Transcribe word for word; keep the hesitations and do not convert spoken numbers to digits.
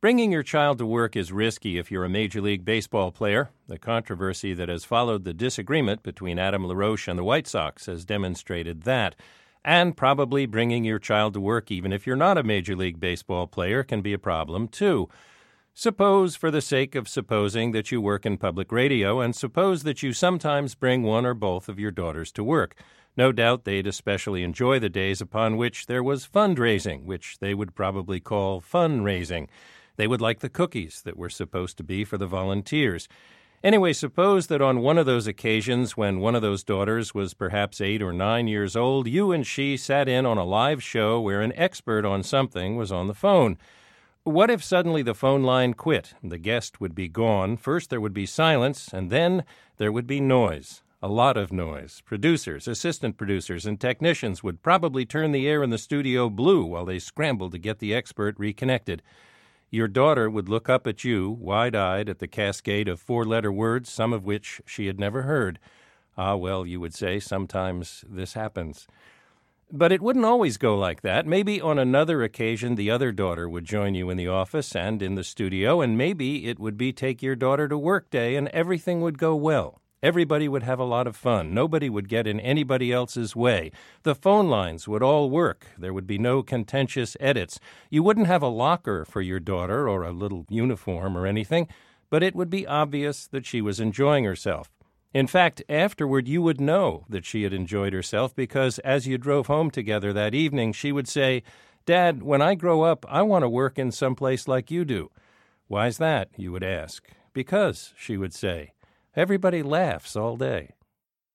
Bringing your child to work is risky if you're a Major League Baseball player. The controversy that has followed the disagreement between Adam LaRoche and the White Sox has demonstrated that. And probably bringing your child to work, even if you're not a Major League Baseball player, can be a problem, too. Suppose, for the sake of supposing, that you work in public radio, and suppose that you sometimes bring one or both of your daughters to work. No doubt they'd especially enjoy the days upon which there was fundraising, which they would probably call fundraising. They would like the cookies that were supposed to be for the volunteers. Anyway, suppose that on one of those occasions when one of those daughters was perhaps eight or nine years old, you and she sat in on a live show where an expert on something was on the phone. What if suddenly the phone line quit? The guest would be gone. First there would be silence, and then there would be noise. A lot of noise. Producers, assistant producers, and technicians would probably turn the air in the studio blue while they scrambled to get the expert reconnected. Your daughter would look up at you, wide-eyed at the cascade of four-letter words, some of which she had never heard. Ah, well, you would say, sometimes this happens. But it wouldn't always go like that. Maybe on another occasion the other daughter would join you in the office and in the studio, and maybe it would be take your daughter to work day and everything would go well. Everybody would have a lot of fun. Nobody would get in anybody else's way. The phone lines would all work. There would be no contentious edits. You wouldn't have a locker for your daughter or a little uniform or anything, but it would be obvious that she was enjoying herself. In fact, afterward you would know that she had enjoyed herself because as you drove home together that evening, she would say, "Dad, when I grow up, I want to work in some place like you do." "Why's that?" you would ask. "Because," she would say, "everybody laughs all day."